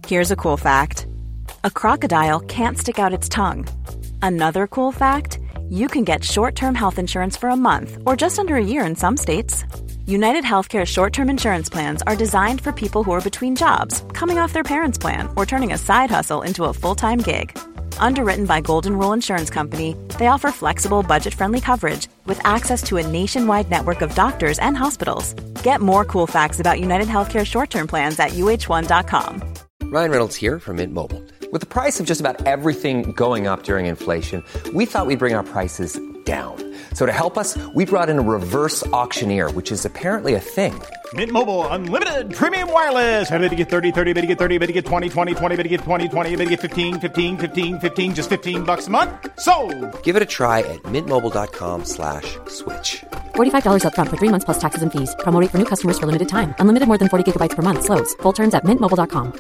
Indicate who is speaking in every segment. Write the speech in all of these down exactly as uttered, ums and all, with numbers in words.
Speaker 1: Here's a cool fact. A crocodile can't stick out its tongue. Another cool fact, you can get short-term health insurance for a month or just under a year in some states. United Healthcare short-term insurance plans are designed for people who are between jobs, coming off their parents' plan, or turning a side hustle into a full-time gig. Underwritten by Golden Rule Insurance Company, they offer flexible, budget-friendly coverage with access to a nationwide network of doctors and hospitals. Get more cool facts about United Healthcare short-term plans at U H one dot com.
Speaker 2: Ryan Reynolds here from Mint Mobile. With the price of just about everything going up during inflation, we thought we'd bring our prices down. So to help us, we brought in a reverse auctioneer, which is apparently a thing.
Speaker 3: Mint Mobile Unlimited Premium Wireless. How to get thirty, thirty, how to get thirty, how to get twenty, twenty, twenty, how to get twenty, twenty, how to get fifteen, fifteen, fifteen, fifteen, just fifteen bucks a month? Sold!
Speaker 2: Give it a try at mintmobile.com slash switch.
Speaker 4: forty-five dollars up front for three months plus taxes and fees. Promo rate for new customers for limited time. Unlimited more than forty gigabytes per month. Slows full terms at mint mobile dot com.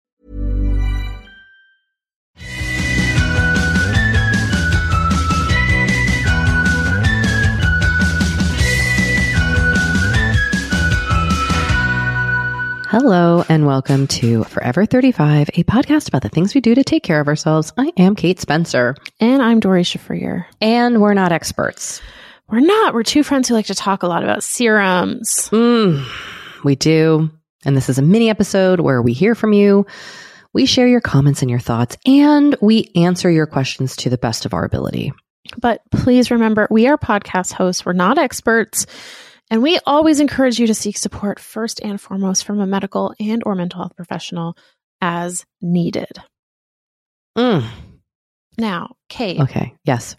Speaker 5: Hello and welcome to Forever thirty-five, a podcast about the things we do to take care of ourselves. I am Kate Spencer.
Speaker 6: And I'm Dory Shafrir.
Speaker 5: And we're not experts.
Speaker 6: We're not. We're two friends who like to talk a lot about serums.
Speaker 5: Mm, we do. And this is a mini episode where we hear from you. We share your comments and your thoughts, and we answer your questions to the best of our ability.
Speaker 6: But please remember, we are podcast hosts. We're not experts. And we always encourage you to seek support first and foremost from a medical and or mental health professional as needed.
Speaker 5: Mm.
Speaker 6: Now, Kate.
Speaker 5: Okay. Yes.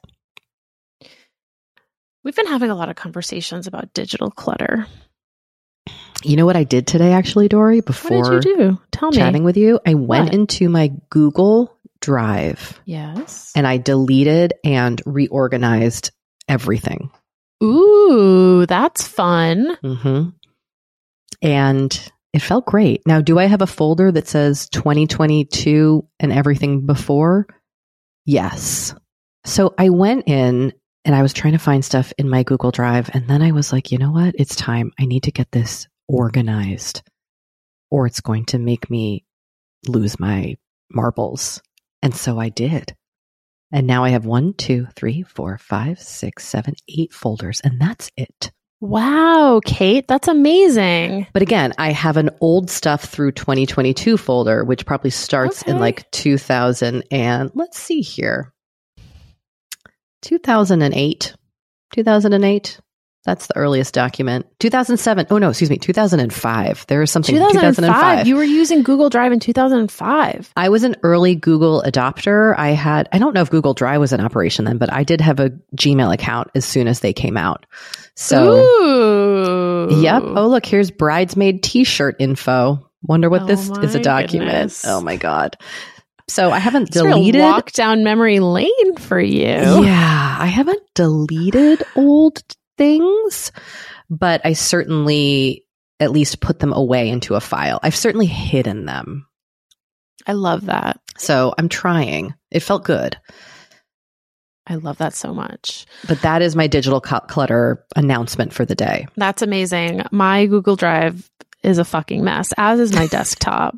Speaker 6: We've been having a lot of conversations about digital clutter.
Speaker 5: You know what I did today, actually, Dory? Before
Speaker 6: what did you do? Tell me.
Speaker 5: Chatting with you, I went
Speaker 6: What?
Speaker 5: into my Google Drive.
Speaker 6: Yes.
Speaker 5: And I deleted and reorganized everything.
Speaker 6: Ooh, that's fun.
Speaker 5: Mm-hmm. And it felt great. Now, do I have a folder that says twenty twenty-two and everything before? Yes. So I went in and I was trying to find stuff in my Google Drive. And then I was like, you know what? It's time. I need to get this organized or it's going to make me lose my marbles. And so I did. And now I have one, two, three, four, five, six, seven, eight folders, and that's it.
Speaker 6: Wow, Kate, that's amazing.
Speaker 5: But again, I have an old stuff through twenty twenty-two folder, which probably starts
Speaker 6: Okay.
Speaker 5: in like two thousand and let's see here, two thousand eight, two thousand eight. That's the earliest document. two thousand seven. Oh no, excuse me, two thousand five. There is something.
Speaker 6: two thousand five.
Speaker 5: two thousand five.
Speaker 6: You were using Google Drive in two thousand five.
Speaker 5: I was an early Google adopter. I had, I don't know if Google Drive was in operation then, but I did have a Gmail account as soon as they came out. So,
Speaker 6: Ooh.
Speaker 5: yep. Oh, look, here's bridesmaid t-shirt info. Wonder what
Speaker 6: Oh
Speaker 5: this is a
Speaker 6: my
Speaker 5: document.
Speaker 6: goodness.
Speaker 5: Oh my God. So I haven't
Speaker 6: It's a real
Speaker 5: deleted.
Speaker 6: walk down memory lane for you.
Speaker 5: Yeah, I haven't deleted old things, but I certainly at least put them away into a file. I've certainly hidden them.
Speaker 6: I love that.
Speaker 5: So I'm trying. It felt good.
Speaker 6: I love that so much.
Speaker 5: But that is my digital cu- clutter announcement for the day.
Speaker 6: That's amazing. My Google Drive is a fucking mess, as is my desktop.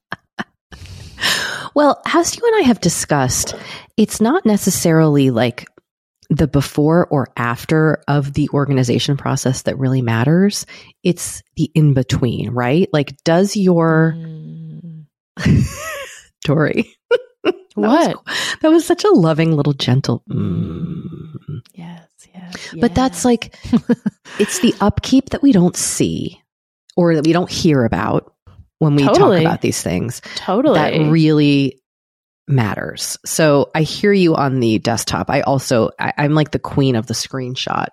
Speaker 5: Well, as you and I have discussed, it's not necessarily like the before or after of the organization process that really matters. It's the in between, right? Like, does your
Speaker 6: Mm.
Speaker 5: Dory?
Speaker 6: What?
Speaker 5: That was, that was such a loving little gentle. Mm.
Speaker 6: Yes, yes.
Speaker 5: But that's like, it's the upkeep that we don't see or that we don't hear about when we
Speaker 6: Totally.
Speaker 5: talk about these things.
Speaker 6: totally
Speaker 5: That really matters. So I hear you on the desktop. I also, I, I'm like the queen of the screenshot.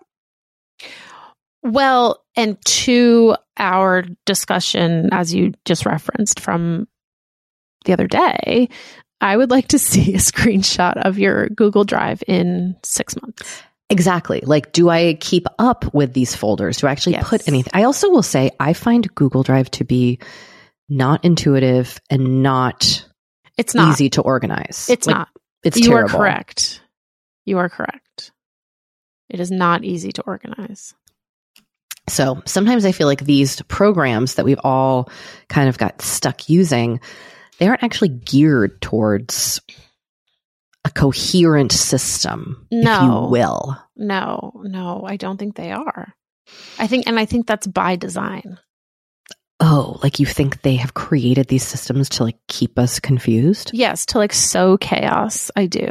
Speaker 6: well, and to our discussion, as you just referenced from the other day, I would like to see a screenshot of your Google Drive in six months.
Speaker 5: Exactly. Like, do I keep up with these folders? Do I actually
Speaker 6: Yes.
Speaker 5: put anything? I also will say I find Google Drive to be not intuitive and not
Speaker 6: It's not
Speaker 5: easy to organize.
Speaker 6: It's
Speaker 5: Like,
Speaker 6: not.
Speaker 5: It's
Speaker 6: you
Speaker 5: terrible.
Speaker 6: are correct. You are correct. It is not easy to organize.
Speaker 5: So sometimes I feel like these programs that we've all kind of got stuck using, they aren't actually geared towards a coherent system,
Speaker 6: no,
Speaker 5: if you will.
Speaker 6: No, no, I don't think they are. I think, and I think that's by design.
Speaker 5: Oh, like you think they have created these systems to like keep us confused?
Speaker 6: Yes, to like sow chaos. I do.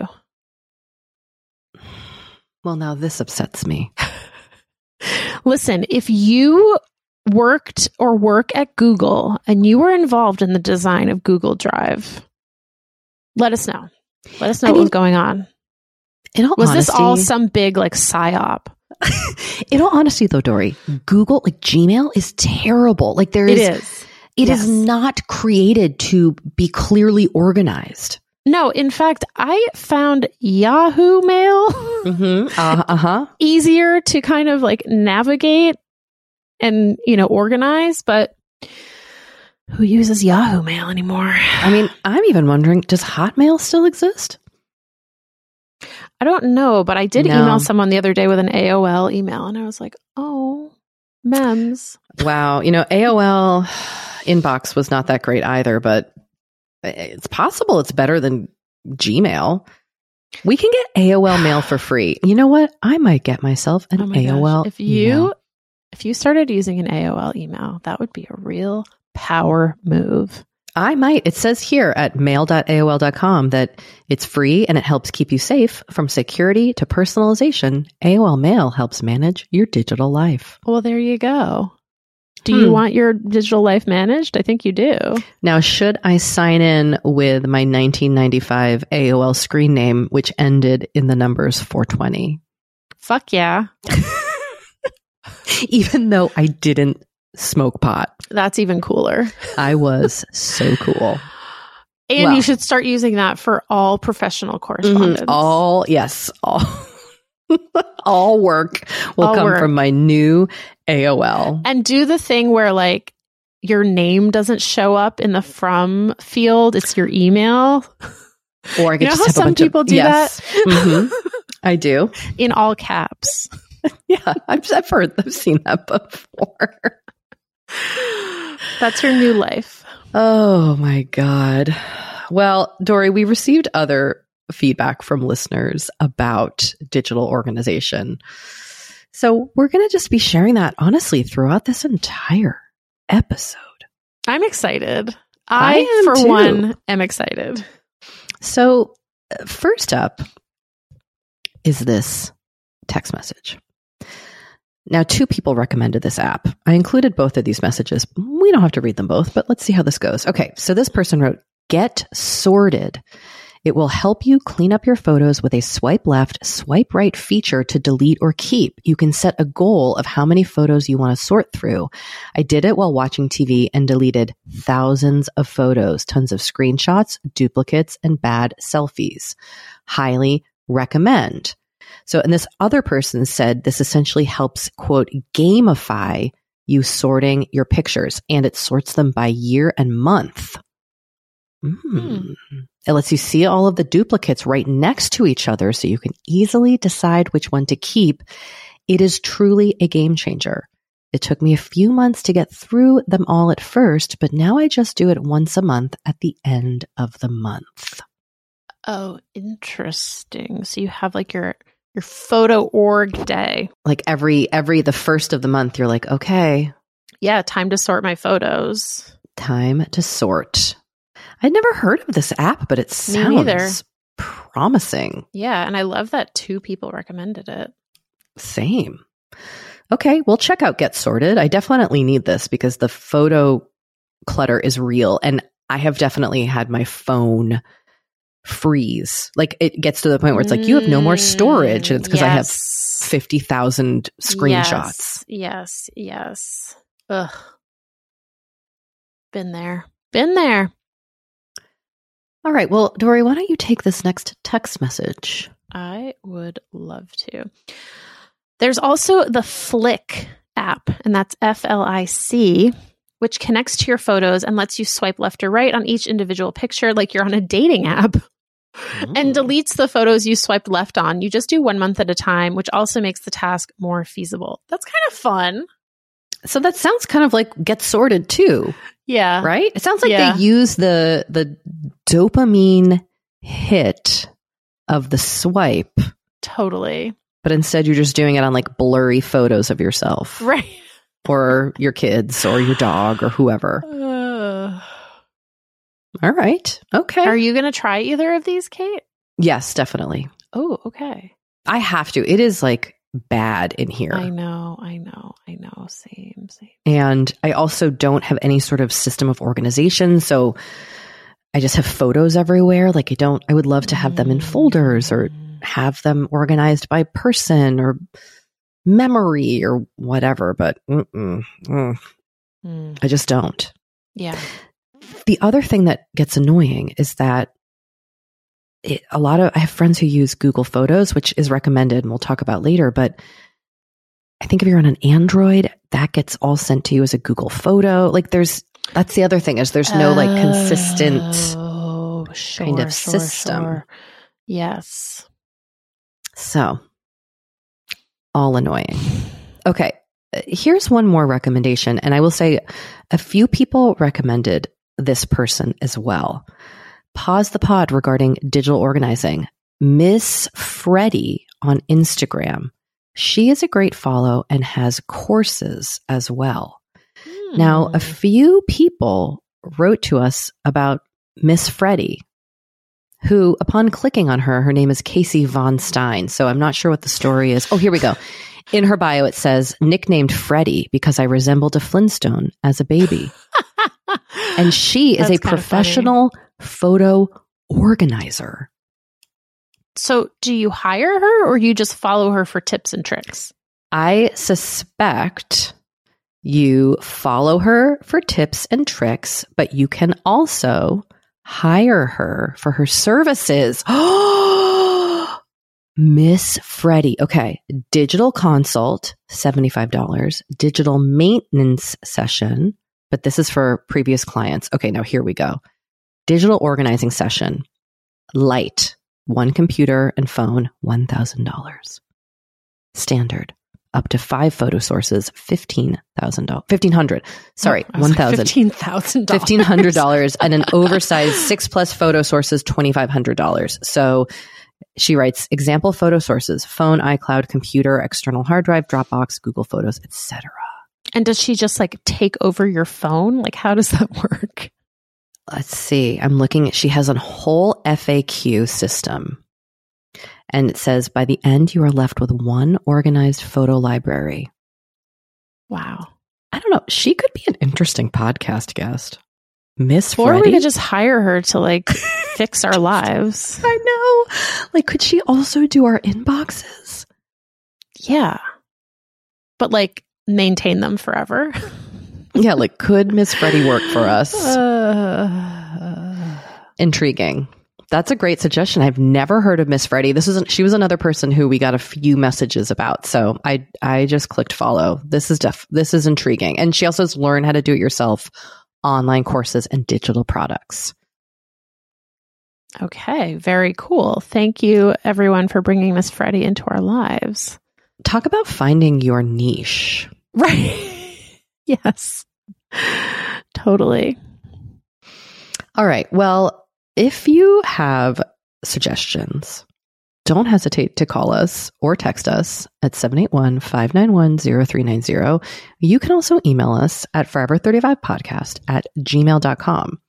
Speaker 5: Well, now this upsets me.
Speaker 6: Listen, if you worked or work at Google and you were involved in the design of Google Drive, let us know. Let us know
Speaker 5: I
Speaker 6: what
Speaker 5: mean,
Speaker 6: was going on.
Speaker 5: In all
Speaker 6: was
Speaker 5: honesty,
Speaker 6: this all some big like psyop?
Speaker 5: In all honesty, though, Dory, Google, like Gmail, is terrible. Like there is,
Speaker 6: it is.
Speaker 5: It
Speaker 6: yes.
Speaker 5: is not created to be clearly organized.
Speaker 6: No, in fact, I found Yahoo Mail
Speaker 5: mm-hmm. uh, uh-huh.
Speaker 6: easier to kind of like navigate and, you know, organize. But who uses Yahoo Mail anymore?
Speaker 5: I mean, I'm even wondering, does Hotmail still exist?
Speaker 6: I don't know, but I did
Speaker 5: no.
Speaker 6: email someone the other day with an A O L email, and I was like, oh, mems.
Speaker 5: Wow. You know, A O L inbox was not that great either, but it's possible it's better than Gmail. We can get A O L mail for free. You know what? I might get myself an
Speaker 6: oh
Speaker 5: A O L
Speaker 6: gosh. If you
Speaker 5: email.
Speaker 6: If you started using an A O L email, that would be a real power move.
Speaker 5: I might. It says here at mail dot A O L dot com that it's free and it helps keep you safe from security to personalization. A O L Mail helps manage your digital life.
Speaker 6: Well, there you go. Do
Speaker 5: Hmm.
Speaker 6: you want your digital life managed? I think you do.
Speaker 5: Now, should I sign in with my nineteen ninety-five A O L screen name, which ended in the numbers four twenty?
Speaker 6: Fuck yeah.
Speaker 5: Even though I didn't smoke pot.
Speaker 6: That's even cooler.
Speaker 5: I was so cool.
Speaker 6: And
Speaker 5: Well.
Speaker 6: you should start using that for all professional correspondence.
Speaker 5: Mm-hmm. All, yes, all, all work will
Speaker 6: All
Speaker 5: come
Speaker 6: work.
Speaker 5: from my new A O L.
Speaker 6: And do the thing where like your name doesn't show up in the from field. It's your email.
Speaker 5: Or I
Speaker 6: You
Speaker 5: could
Speaker 6: know
Speaker 5: just
Speaker 6: how
Speaker 5: have a
Speaker 6: some
Speaker 5: bunch
Speaker 6: people
Speaker 5: of,
Speaker 6: do
Speaker 5: yes.
Speaker 6: that?
Speaker 5: Mhm. I do.
Speaker 6: In all caps.
Speaker 5: Yeah, I've, I've heard, I've seen that before.
Speaker 6: That's your new life.
Speaker 5: Oh my God. Well, Dory, we received other feedback from listeners about digital organization. So we're going to just be sharing that honestly throughout this entire episode.
Speaker 6: I'm excited.
Speaker 5: I
Speaker 6: I,
Speaker 5: am
Speaker 6: for
Speaker 5: too.
Speaker 6: one, am excited.
Speaker 5: So uh, first up is this text message. Now, two people recommended this app. I included both of these messages. We don't have to read them both, but let's see how this goes. Okay, so this person wrote, Get Sorted. It will help you clean up your photos with a swipe left, swipe right feature to delete or keep. You can set a goal of how many photos you want to sort through. I did it while watching T V and deleted thousands of photos, tons of screenshots, duplicates, and bad selfies. Highly recommend. So, and this other person said this essentially helps, quote, gamify you sorting your pictures, and it sorts them by year and month. Mm. Hmm. It lets you see all of the duplicates right next to each other so you can easily decide which one to keep. It is truly a game changer. It took me a few months to get through them all at first, but now I just do it once a month at the end of the month.
Speaker 6: Oh, interesting. So you have like your your photo org day.
Speaker 5: Like every every the first of the month, you're like, okay,
Speaker 6: Yeah, time to sort my photos.
Speaker 5: time to sort. I'd never heard of this app, but it
Speaker 6: Me neither.
Speaker 5: sounds promising.
Speaker 6: Yeah, and I love that two people recommended it.
Speaker 5: Same. Okay, well, check out Get Sorted. I definitely need this because the photo clutter is real. And I have definitely had my phone freeze. Like it gets to the point where it's like, you have no more storage. And it's because I have
Speaker 6: Yes.
Speaker 5: fifty thousand screenshots.
Speaker 6: Yes, yes, yes. Ugh. Been there. Been there.
Speaker 5: All right. Well, Dory, why don't you take this next text message?
Speaker 6: I would love to. There's also the Flick app, and that's F L I C, which connects to your photos and lets you swipe left or right on each individual picture like you're on a dating app, and deletes the photos you swiped left on. You just do one month at a time, which also makes the task more feasible. That's kind of fun.
Speaker 5: So that sounds kind of like Get Sorted too.
Speaker 6: Yeah.
Speaker 5: Right? It sounds like
Speaker 6: Yeah.
Speaker 5: they use the the dopamine hit of the swipe,
Speaker 6: Totally.
Speaker 5: but instead you're just doing it on like blurry photos of yourself
Speaker 6: Right.
Speaker 5: or your kids or your dog or whoever.
Speaker 6: Uh,
Speaker 5: All right. Okay.
Speaker 6: are you going to try either of these, Kate?
Speaker 5: Yes, definitely.
Speaker 6: Oh, okay.
Speaker 5: I have to. It is like bad in here.
Speaker 6: I know, I know, I know. Same, same.
Speaker 5: And I also don't have any sort of system of organization. So I just have photos everywhere. Like I don't, I would love to have them in folders or have them organized by person or memory or whatever. But mm-mm, mm,
Speaker 6: Mm,
Speaker 5: I just don't.
Speaker 6: yeah.
Speaker 5: The other thing that gets annoying is that it, a lot of, I have friends who use Google Photos, which is recommended and we'll talk about later. But I think if you're on an Android, that gets all sent to you as a Google photo. Like there's, that's the other thing is there's no like consistent
Speaker 6: oh, sure,
Speaker 5: kind of
Speaker 6: sure,
Speaker 5: system.
Speaker 6: sure. Yes.
Speaker 5: So all annoying. Okay. Here's one more recommendation. And I will say a few people recommended this person as well. Pause the pod regarding digital organizing. Miss Freddie on Instagram. She is a great follow and has courses as well.
Speaker 6: Hmm.
Speaker 5: Now, a few people wrote to us about Miss Freddie, who, upon clicking on her, her name is Casey Von Stein. So I'm not sure what the story is. Oh, here we go. In her bio, it says, nicknamed Freddie because I resembled a Flintstone as a baby. And she is
Speaker 6: That's
Speaker 5: a
Speaker 6: kinda
Speaker 5: professional photo organizer.
Speaker 6: So do you hire her or you just follow her for tips and tricks?
Speaker 5: I suspect you follow her for tips and tricks, but you can also hire her for her services. Miss Freddie. Okay. Digital consult, seventy-five dollars. Digital maintenance session, but this is for previous clients. Okay, now here we go. Digital organizing session, light, one computer and phone, one thousand dollars. Standard, up to five photo sources, fifteen thousand dollars. fifteen hundred dollars. Sorry,
Speaker 6: Oh, I was
Speaker 5: one thousand
Speaker 6: like fifteen thousand dollars.
Speaker 5: fifteen hundred dollars and an oversized six plus photo sources, twenty-five hundred dollars. So she writes example photo sources, phone, iCloud, computer, external hard drive, Dropbox, Google Photos, et cetera.
Speaker 6: And does she just like take over your phone? Like, how does that work?
Speaker 5: Let's see. I'm looking at, she has a whole F A Q system. And it says, by the end, you are left with one organized photo library.
Speaker 6: Wow.
Speaker 5: I don't know. She could be an interesting podcast guest. Miss
Speaker 6: Or
Speaker 5: Freddie.
Speaker 6: we could just hire her to like fix our lives.
Speaker 5: I know. Like, could she also do our inboxes?
Speaker 6: Yeah. But like maintain them forever.
Speaker 5: Yeah, like, could Miss Freddie work for us?
Speaker 6: Uh,
Speaker 5: Intriguing. That's a great suggestion. I've never heard of Miss Freddie. This isn't, she was another person who we got a few messages about. So I, I just clicked follow. This is def, this is intriguing. And she also has learned how to do it yourself, online courses and digital products.
Speaker 6: okay. Very cool. Thank you everyone for bringing Miss Freddie into our lives.
Speaker 5: Talk about finding your niche.
Speaker 6: Right. Yes. Totally.
Speaker 5: All right. Well, if you have suggestions, don't hesitate to call us or text us at seven eight one, five nine one, zero three nine zero. You can also email us at forever thirty-five podcast at gmail dot com.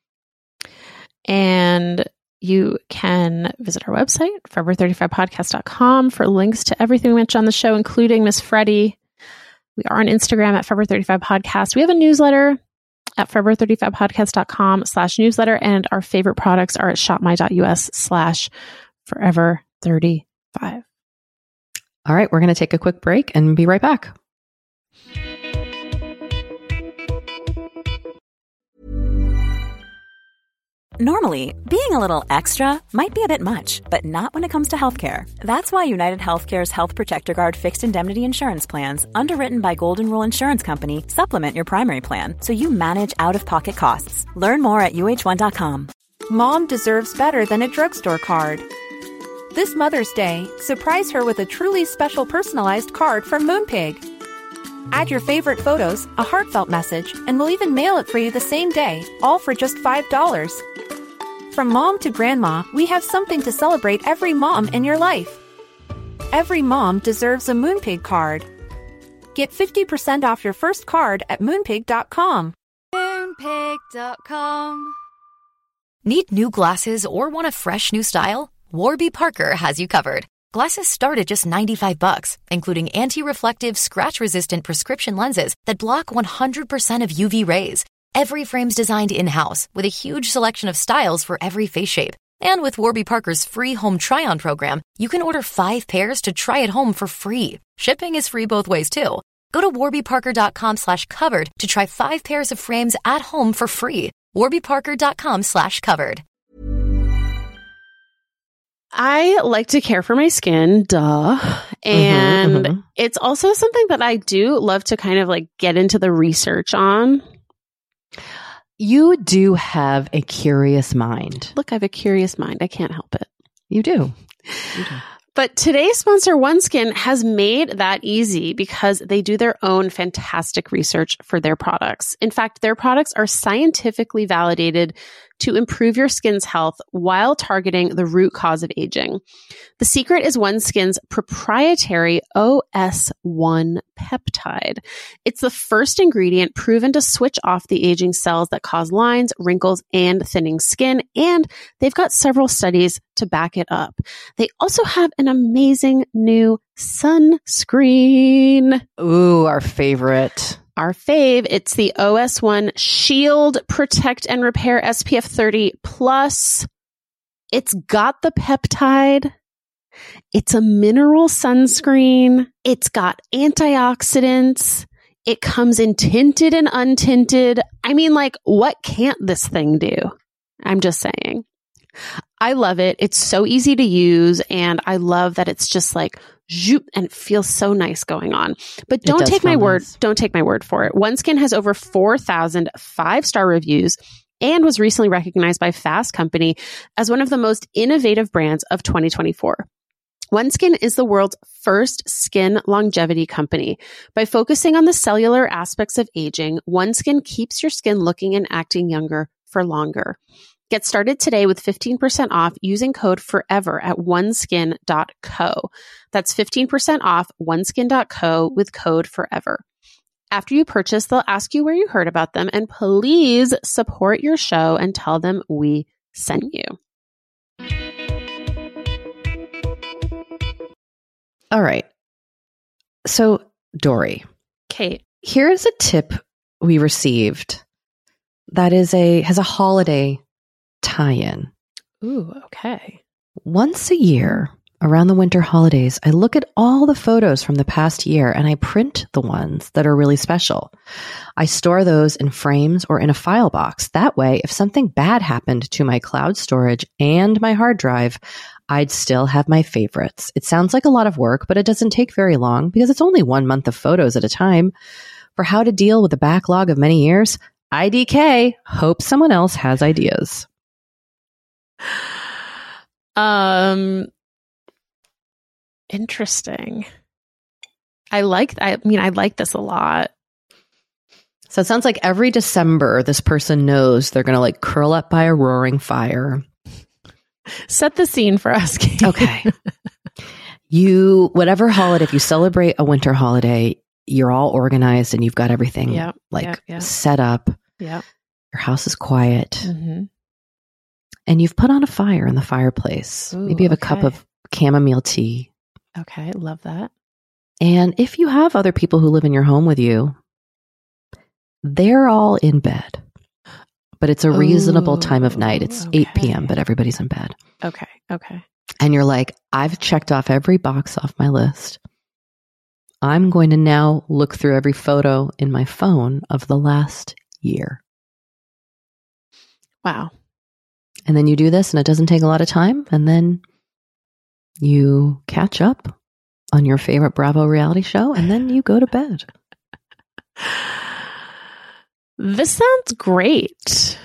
Speaker 6: And you can visit our website, forever thirty-five podcast dot com, for links to everything we mentioned on the show, including Miss Freddie. We are on Instagram at forever thirty-five podcast. We have a newsletter at forever thirty-five podcast dot com slash newsletter. And our favorite products are at shopmy.us slash forever thirty-five.
Speaker 5: All right. We're going to take a quick break and be right back.
Speaker 1: Normally, being a little extra might be a bit much, but not when it comes to healthcare. That's why United Healthcare's Health Protector Guard fixed indemnity insurance plans, underwritten by Golden Rule Insurance Company, supplement your primary plan so you manage out-of-pocket costs. Learn more at U H one dot com.
Speaker 7: Mom deserves better than a drugstore card. This Mother's Day, surprise her with a truly special personalized card from Moonpig. Add your favorite photos, a heartfelt message, and we'll even mail it for you the same day, all for just five dollars. From mom to grandma, we have something to celebrate every mom in your life. Every mom deserves a Moonpig card. Get fifty percent off your first card at moonpig dot com.
Speaker 8: moonpig dot com. Need new glasses or want a fresh new style? Warby Parker has you covered. Glasses start at just ninety-five bucks, including anti-reflective, scratch-resistant prescription lenses that block one hundred percent of U V rays. Every frame's designed in-house with a huge selection of styles for every face shape. And with Warby Parker's free home try-on program, you can order five pairs to try at home for free. Shipping is free both ways, too. Go to warby parker dot com slash covered to try five pairs of frames at home for free. warby parker dot com slash covered.
Speaker 6: I like to care for my skin, duh. And
Speaker 5: Mm-hmm, mm-hmm.
Speaker 6: it's also something that I do love to kind of like get into the research on.
Speaker 5: You do have a curious mind.
Speaker 6: Look, I have a curious mind. I can't help it.
Speaker 5: You do. You do.
Speaker 6: But today's sponsor, OneSkin, has made that easy because they do their own fantastic research for their products. In fact, their products are scientifically validated to improve your skin's health while targeting the root cause of aging. The secret is OneSkin's proprietary O S one peptide. It's the first ingredient proven to switch off the aging cells that cause lines, wrinkles, and thinning skin, and they've got several studies to back it up. They also have an amazing new sunscreen.
Speaker 5: Ooh, our favorite.
Speaker 6: Our fave, it's the O S one Shield Protect and Repair S P F thirty plus. It's got the peptide. It's a mineral sunscreen. It's got antioxidants. It comes in tinted and untinted. I mean, like, what can't this thing do? I'm just saying. I love it. It's so easy to use, and I love that it's just like zoop, and it feels so nice going on. But don't take my word.
Speaker 5: Nice.
Speaker 6: Don't take my word for it. OneSkin has over four thousand five-star reviews and was recently recognized by Fast Company as one of the most innovative brands of twenty twenty-four. OneSkin is the world's first skin longevity company. By focusing on the cellular aspects of aging, OneSkin keeps your skin looking and acting younger for longer. Get started today with fifteen percent off using code FOREVER at oneskin dot co. That's fifteen percent off oneskin dot co with code FOREVER. After you purchase, they'll ask you where you heard about them, and please support your show and tell them we sent you.
Speaker 5: All right. So, Dory,
Speaker 6: Kate.
Speaker 5: here's a tip we received that is a has a holiday tie-in.
Speaker 6: Ooh, okay.
Speaker 5: Once a year, around the winter holidays, I look at all the photos from the past year and I print the ones that are really special. I store those in frames or in a file box. That way, if something bad happened to my cloud storage and my hard drive, I'd still have my favorites. It sounds like a lot of work, but it doesn't take very long because it's only one month of photos at a time. For how to deal with the backlog of many years, I D K. Hope someone else has ideas.
Speaker 6: Um, interesting. I like, I mean, I like this a lot.
Speaker 5: So it sounds like every December, this person knows they're going to like curl up by a roaring fire.
Speaker 6: Set the scene for us, Kate.
Speaker 5: Okay. You, whatever holiday, if you celebrate a winter holiday, you're all organized and you've got everything
Speaker 6: Yep,
Speaker 5: like
Speaker 6: yep, yep.
Speaker 5: set up.
Speaker 6: Yeah.
Speaker 5: Your house is quiet.
Speaker 6: Mm-hmm.
Speaker 5: And you've put on a fire in the fireplace.
Speaker 6: Ooh,
Speaker 5: Maybe you have
Speaker 6: okay.
Speaker 5: a cup of chamomile tea.
Speaker 6: Okay. Love that.
Speaker 5: And if you have other people who live in your home with you, they're all in bed. But it's a reasonable time of night. It's
Speaker 6: okay.
Speaker 5: eight p.m., but everybody's in bed.
Speaker 6: Okay. Okay.
Speaker 5: And you're like, I've checked off every box off my list. I'm going to now look through every photo in my phone of the last year.
Speaker 6: Wow.
Speaker 5: And then you do this and it doesn't take a lot of time. And then you catch up on your favorite Bravo reality show and then you go to bed.
Speaker 6: This sounds great.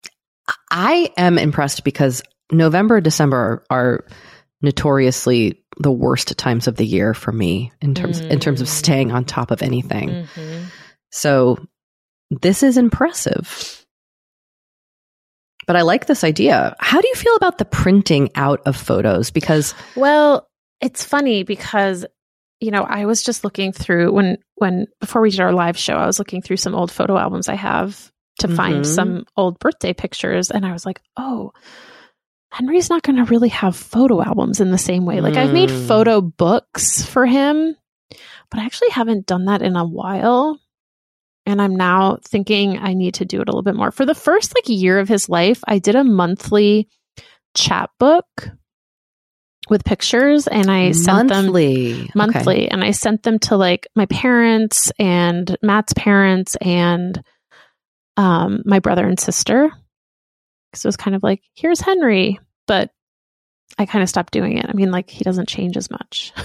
Speaker 5: I am impressed because November, December are notoriously the worst times of the year for me in terms mm. in terms of staying on top of anything. Mm-hmm. So this is impressive. But I like this idea. How do you feel about the printing out of photos? Because
Speaker 6: well, it's funny because you know, I was just looking through when when before we did our live show, I was looking through some old photo albums I have to mm-hmm. find some old birthday pictures, and I was like, "Oh, Henry's not going to really have photo albums in the same way. Like mm. I've made photo books for him, but I actually haven't done that in a while. And I'm now thinking I need to do it a little bit more. For the first like year of his life, I did a monthly chapbook with pictures, and I sent
Speaker 5: monthly.
Speaker 6: them monthly, okay. and I sent them to like my parents and Matt's parents and um, my brother and sister. So it was kind of like, here's Henry, but I kind of stopped doing it. I mean, like he doesn't change as much.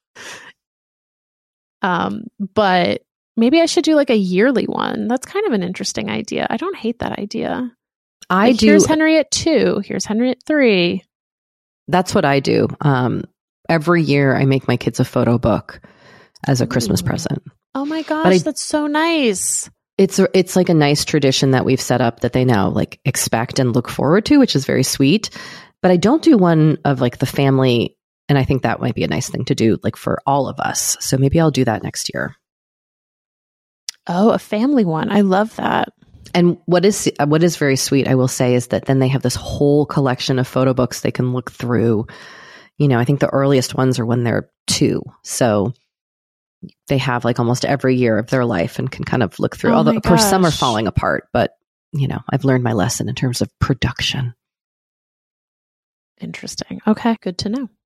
Speaker 6: um, but maybe I should do like a yearly one. That's kind of an interesting idea. I don't hate that idea.
Speaker 5: I
Speaker 6: like,
Speaker 5: do.
Speaker 6: Here's Henry at two. Here's Henry at three.
Speaker 5: That's what I do. Um, every year I make my kids a photo book as a Christmas Ooh. present.
Speaker 6: Oh my gosh,
Speaker 5: I,
Speaker 6: that's so nice.
Speaker 5: It's it's like a nice tradition that we've set up that they now like expect and look forward to, which is very sweet. But I don't do one of like the family, and I think that might be a nice thing to do like for all of us. So maybe I'll do that next year.
Speaker 6: Oh, a family one. I love that.
Speaker 5: And what is what is very sweet, I will say, is that then they have this whole collection of photo books they can look through. You know, I think the earliest ones are when they're two. So they have like almost every year of their life and can kind of look through.
Speaker 6: Oh
Speaker 5: Although,
Speaker 6: my
Speaker 5: of course,
Speaker 6: gosh.
Speaker 5: some are falling apart. But, you know, I've learned my lesson in terms of production.
Speaker 6: Interesting. Okay, good to know.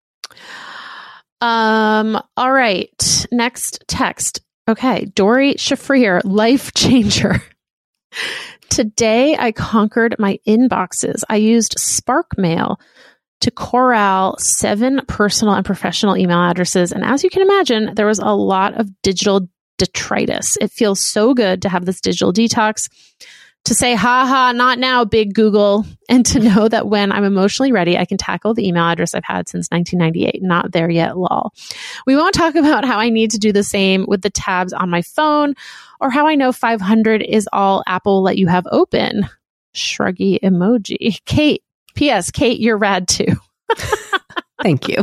Speaker 6: Um. All right. Next text. Okay. Dory Shafrir, life changer. Today, I conquered my inboxes. I used SparkMail to corral seven personal and professional email addresses. And as you can imagine, there was a lot of digital detritus. It feels so good to have this digital detox, to say, ha ha, not now, big Google, and to know that when I'm emotionally ready, I can tackle the email address I've had since nineteen ninety-eight. Not there yet, lol. We won't talk about how I need to do the same with the tabs on my phone, or how I know five hundred is all Apple will let you have open. Shruggy emoji. Kate, P S. Kate, you're rad too.
Speaker 5: Thank you.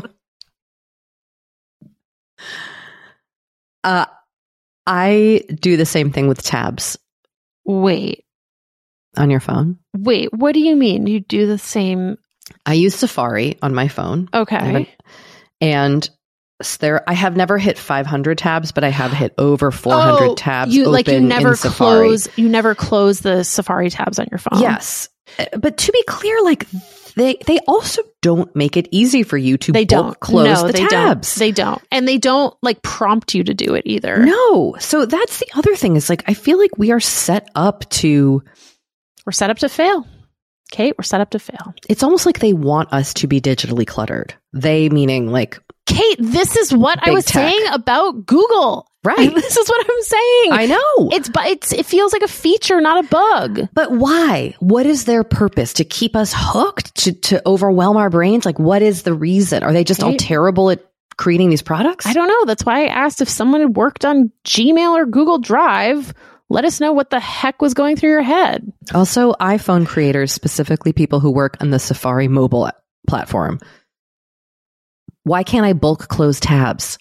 Speaker 5: Uh, I do the same thing with tabs.
Speaker 6: Wait.
Speaker 5: On your phone?
Speaker 6: Wait, what do you mean? You do the same?
Speaker 5: I use Safari on my phone.
Speaker 6: Okay.
Speaker 5: And there, I have never hit five hundred tabs, but I have hit over four hundred
Speaker 6: oh,
Speaker 5: tabs.
Speaker 6: You
Speaker 5: open
Speaker 6: like you never
Speaker 5: in Safari.
Speaker 6: close. You never close the Safari tabs on your phone.
Speaker 5: Yes, but to be clear, like they they also don't make it easy for you to
Speaker 6: they don't
Speaker 5: close
Speaker 6: no,
Speaker 5: the
Speaker 6: they
Speaker 5: tabs.
Speaker 6: Don't. They don't, and they don't like prompt you to do it either.
Speaker 5: No, so that's the other thing. Is like I feel like we are set up to.
Speaker 6: We're set up to fail. Kate, we're set up to fail.
Speaker 5: It's almost like they want us to be digitally cluttered. They meaning like
Speaker 6: Kate, this is what I was
Speaker 5: tech.
Speaker 6: saying about Google.
Speaker 5: Right.
Speaker 6: This is what I'm saying.
Speaker 5: I know.
Speaker 6: It's but it's it feels like a feature, not a bug.
Speaker 5: But why? What is their purpose? To keep us hooked? To to overwhelm our brains? Like what is the reason? Are they just Kate, all terrible at creating these products?
Speaker 6: I don't know. That's why I asked if someone had worked on Gmail or Google Drive. Let us know what the heck was going through your head.
Speaker 5: Also, iPhone creators, specifically people who work on the Safari mobile platform. Why can't I bulk close tabs?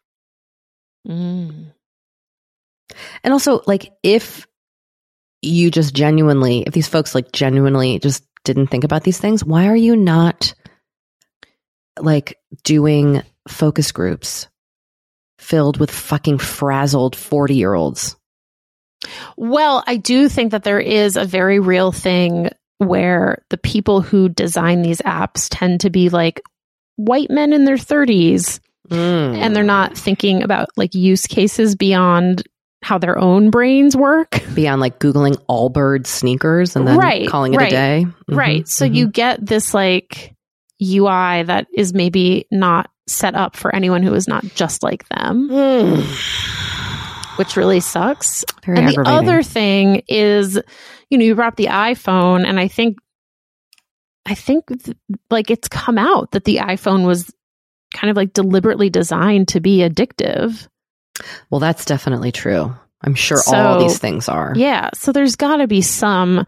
Speaker 6: Mm.
Speaker 5: And also, like, if you just genuinely, if these folks like genuinely just didn't think about these things, why are you not like doing focus groups filled with fucking frazzled forty year olds?
Speaker 6: Well, I do think that there is a very real thing where the people who design these apps tend to be like white men in their thirties, mm. and they're not thinking about like use cases beyond how their own brains work.
Speaker 5: Beyond like Googling Allbirds sneakers and then
Speaker 6: right,
Speaker 5: calling it
Speaker 6: right,
Speaker 5: a day. Mm-hmm,
Speaker 6: right. So
Speaker 5: mm-hmm.
Speaker 6: you get this like U I that is maybe not set up for anyone who is not just like them.
Speaker 5: Mm.
Speaker 6: Which really sucks.
Speaker 5: Very
Speaker 6: and the
Speaker 5: aggravating.
Speaker 6: other thing is, you know, you brought up the iPhone, and I think, I think th- like it's come out that the iPhone was kind of like deliberately designed to be addictive.
Speaker 5: Well, that's definitely true. I'm sure
Speaker 6: So,
Speaker 5: all these things are.
Speaker 6: Yeah. So there's got to be some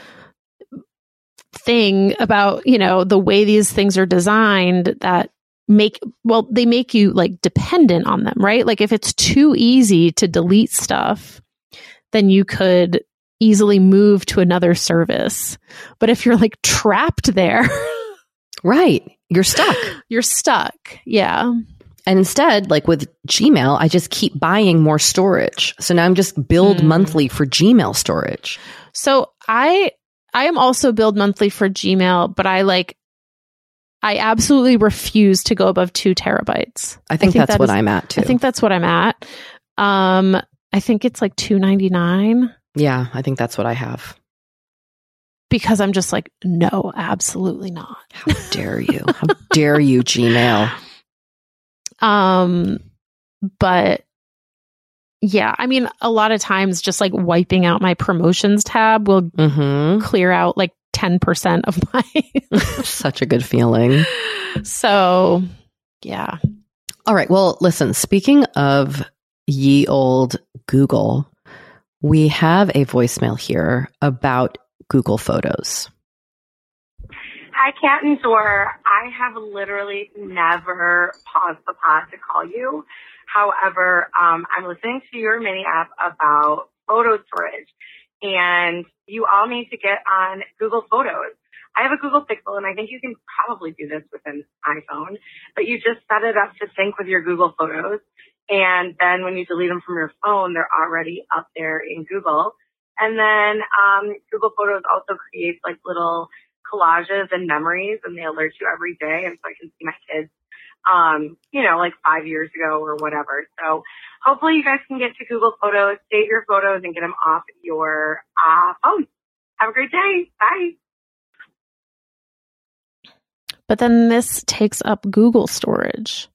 Speaker 6: thing about, you know, the way these things are designed that make, well, they make you like dependent on them, right? Like if it's too easy to delete stuff, then you could easily move to another service. But if you're like trapped there,
Speaker 5: right, you're stuck.
Speaker 6: You're stuck. Yeah.
Speaker 5: And instead, like with Gmail, I just keep buying more storage. So now I'm just billed
Speaker 6: Mm.
Speaker 5: monthly for Gmail storage.
Speaker 6: So I I am also billed monthly for Gmail, but I like I absolutely refuse to go above two terabytes.
Speaker 5: I think, that's
Speaker 6: that
Speaker 5: what
Speaker 6: is-
Speaker 5: I'm at too.
Speaker 6: I think that's what I'm at. Um, I think it's like two ninety-nine
Speaker 5: yeah, I think that's what I have.
Speaker 6: because I'm just like, no, absolutely not.
Speaker 5: How dare you? How dare you, Gmail?
Speaker 6: Um, but yeah, I mean, a lot of times just like wiping out my promotions tab will
Speaker 5: Mm-hmm.
Speaker 6: clear out like ten percent of my.
Speaker 5: Such a good feeling.
Speaker 6: So, yeah.
Speaker 5: All right. Well, listen, speaking of ye old Google, we have a voicemail here about Google Photos.
Speaker 9: Hi, Cat and Door. I have literally never paused the pod to call you. However, um, I'm listening to your mini app about photo storage, and you all need to get on Google Photos. I have a Google Pixel, and I think you can probably do this with an iPhone, but you just set it up to sync with your Google Photos, and then when you delete them from your phone, they're already up there in Google. And then um, Google Photos also creates like little collages and memories, and they alert you every day, and so I can see my kids, um, you know, like five years ago or whatever. So hopefully you guys can get to Google Photos, save your photos, and get them off your uh, phone. Have a great day. Bye.
Speaker 6: But then this takes up Google storage.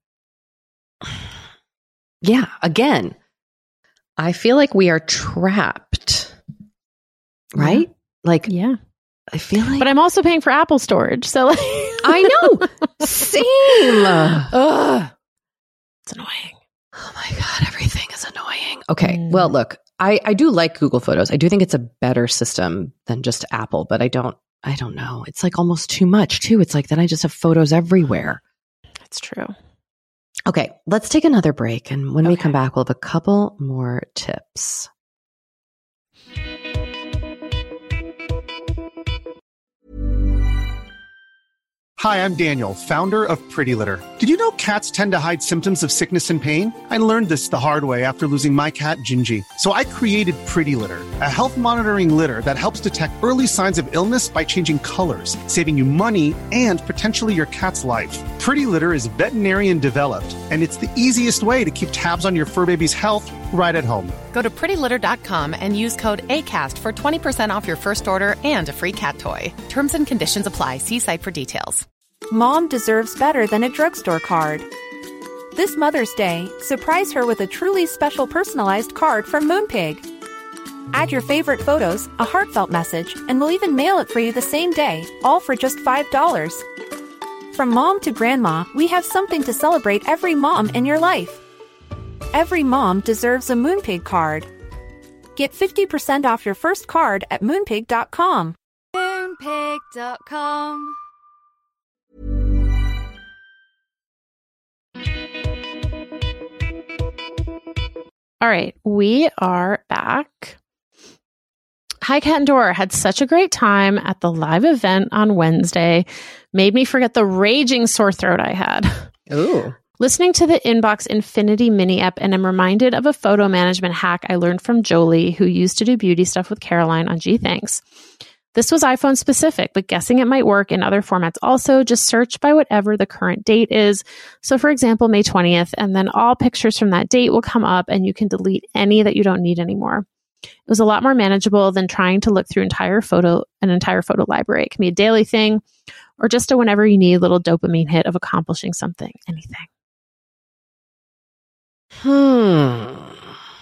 Speaker 5: Yeah. Again, I feel like we are trapped, right?
Speaker 6: Yeah.
Speaker 5: Like,
Speaker 6: Yeah.
Speaker 5: I feel like.
Speaker 6: But I'm also paying for Apple storage. So like
Speaker 5: I know. Same. Ugh.
Speaker 6: It's annoying.
Speaker 5: Oh my God. Everything is annoying. Okay.
Speaker 6: Mm.
Speaker 5: Well, look, I, I do like Google Photos. I do think it's a better system than just Apple, but I don't, I don't know. It's like almost too much too. It's like then I just have photos everywhere.
Speaker 6: It's true.
Speaker 5: Okay. Let's take another break. And when we
Speaker 6: Okay.
Speaker 5: come back, we'll have a couple more tips.
Speaker 10: Hi, I'm Daniel, founder of Pretty Litter. Did you know cats tend to hide symptoms of sickness and pain? I learned this the hard way after losing my cat, Gingy. So I created Pretty Litter, a health monitoring litter that helps detect early signs of illness by changing colors, saving you money and potentially your cat's life. Pretty Litter is veterinarian developed, and it's the easiest way to keep tabs on your fur baby's health right at home.
Speaker 11: Go to pretty litter dot com and use code ACAST for twenty percent off your first order and a free cat toy. Terms and conditions apply. See site for details.
Speaker 7: Mom deserves better than a drugstore card. This Mother's Day, surprise her with a truly special personalized card from Moonpig. Add your favorite photos, a heartfelt message, and we'll even mail it for you the same day, all for just five dollars. From mom to grandma, we have something to celebrate every mom in your life. Every mom deserves a Moonpig card. Get fifty percent off your first card at moonpig dot com.
Speaker 12: moonpig dot com.
Speaker 6: All right, we are back. Hi, Cat and Dora. Had such a great time at the live event on Wednesday. Made me forget the raging sore throat I had.
Speaker 5: Ooh.
Speaker 6: Listening to the Inbox Infinity mini app, and I'm reminded of a photo management hack I learned from Jolie, who used to do beauty stuff with Caroline on G Thanks. This was iPhone specific, but guessing it might work in other formats also. Just search by whatever the current date is. So for example, May twentieth, and then all pictures from that date will come up and you can delete any that you don't need anymore. It was a lot more manageable than trying to look through entire photo, an entire photo library. It can be a daily thing or just a whenever you need little dopamine hit of accomplishing something, anything.
Speaker 5: Hmm.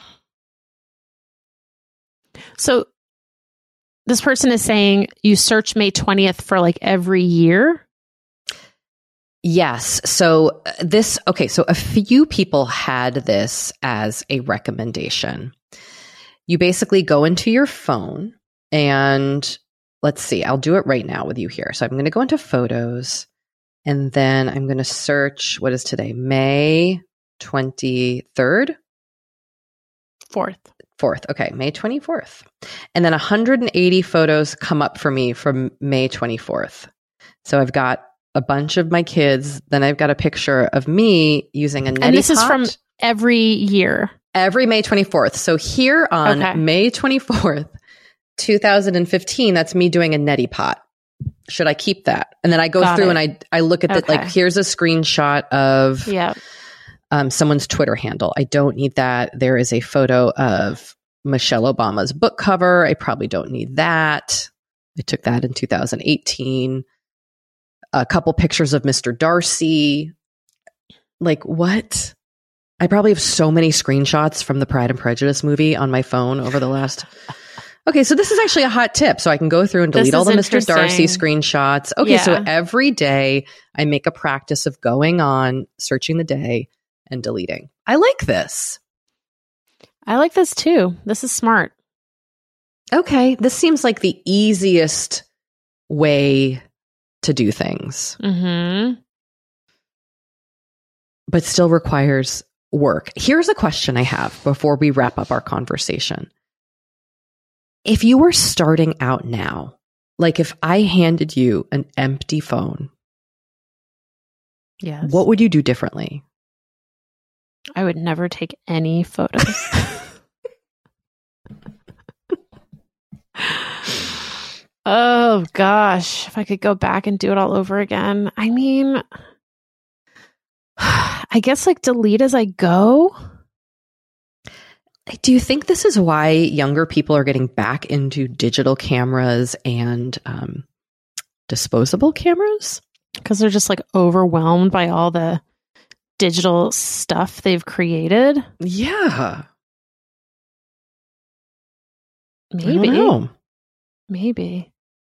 Speaker 6: So this person is saying you search May twentieth for like every year.
Speaker 5: Yes. So this, okay. So a few people had this as a recommendation. You basically go into your phone and let's see, I'll do it right now with you here. So I'm going to go into photos and then I'm going to search, what is today? May twenty-third?
Speaker 6: Fourth.
Speaker 5: Fourth. Okay. May twenty-fourth. And then one hundred eighty photos come up for me from May twenty-fourth. So I've got a bunch of my kids. Then I've got a picture of me using a neti pot.
Speaker 6: And this is from every year.
Speaker 5: Every May twenty-fourth. So here on
Speaker 6: Okay.
Speaker 5: May twenty-fourth, two thousand fifteen, that's me doing a neti pot. Should I keep that? And then I go
Speaker 6: Got
Speaker 5: through
Speaker 6: it.
Speaker 5: and I I look at the,
Speaker 6: Okay.
Speaker 5: like, here's a screenshot of
Speaker 6: Yeah.
Speaker 5: um, someone's Twitter handle. I don't need that. There is a photo of Michelle Obama's book cover. I probably don't need that. I took that in two thousand eighteen. A couple pictures of Mister Darcy. Like, what? I probably have so many screenshots from the Pride and Prejudice movie on my phone over the last. Okay, so this is actually a hot tip. So I can go through and delete
Speaker 6: This
Speaker 5: all
Speaker 6: is
Speaker 5: the Mister Darcy
Speaker 6: interesting.
Speaker 5: screenshots. Okay, so
Speaker 6: Yeah.
Speaker 5: every day I make a practice of going on, searching the day, and deleting. I like this.
Speaker 6: I like this too. This is smart.
Speaker 5: Okay, this seems like the easiest way to do things,
Speaker 6: Mm-hmm.
Speaker 5: but still requires work. Here's a question I have before we wrap up our conversation. If you were starting out now, like if I handed you an empty phone,
Speaker 6: Yes.
Speaker 5: what would you do differently?
Speaker 6: I would never take any photos. Oh gosh, if I could go back and do it all over again. I mean, I guess like delete as I go.
Speaker 5: Do you think this is why younger people are getting back into digital cameras and um, disposable cameras?
Speaker 6: Because they're just like overwhelmed by all the digital stuff they've created.
Speaker 5: Yeah. I don't
Speaker 6: Maybe.
Speaker 5: know.
Speaker 6: Maybe.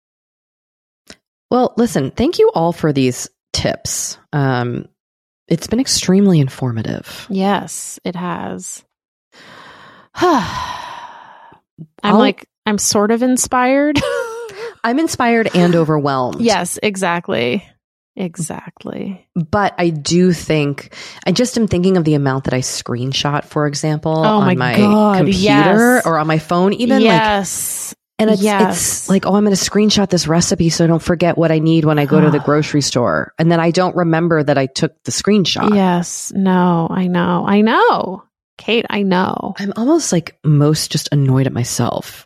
Speaker 5: Well, listen, thank you all for these tips. Um, it's been extremely informative.
Speaker 6: Yes, it has. I'm
Speaker 5: I'll-
Speaker 6: like, I'm sort of inspired.
Speaker 5: I'm inspired and overwhelmed.
Speaker 6: Yes, exactly. Exactly.
Speaker 5: But I do think, I just am thinking of the amount that I screenshot, for example,
Speaker 6: Oh my
Speaker 5: on my
Speaker 6: God,
Speaker 5: computer
Speaker 6: yes.
Speaker 5: or on my phone, even.
Speaker 6: Yes.
Speaker 5: Like, and it's,
Speaker 6: Yes.
Speaker 5: it's like, oh, I'm going to screenshot this recipe so I don't forget what I need when I go to the grocery store. And then I don't remember that I took the screenshot.
Speaker 6: Yes. No, I know. I know. Kate, I know.
Speaker 5: I'm almost like most just annoyed at myself.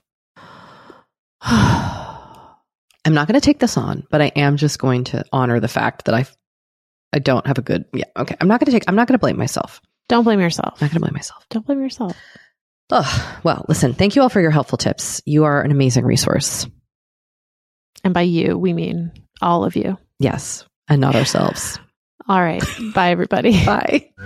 Speaker 5: I'm not going to take this on, but I am just going to honor the fact that I, I don't have a good. Yeah, okay. I'm not going to take. I'm not going to blame myself.
Speaker 6: Don't blame yourself.
Speaker 5: I'm not going to blame myself.
Speaker 6: Don't blame yourself.
Speaker 5: Oh, well, listen. Thank you all for your helpful tips. You are an amazing resource.
Speaker 6: And by you, we mean all of you.
Speaker 5: Yes, and not ourselves.
Speaker 6: All right. Bye, everybody.
Speaker 5: Bye.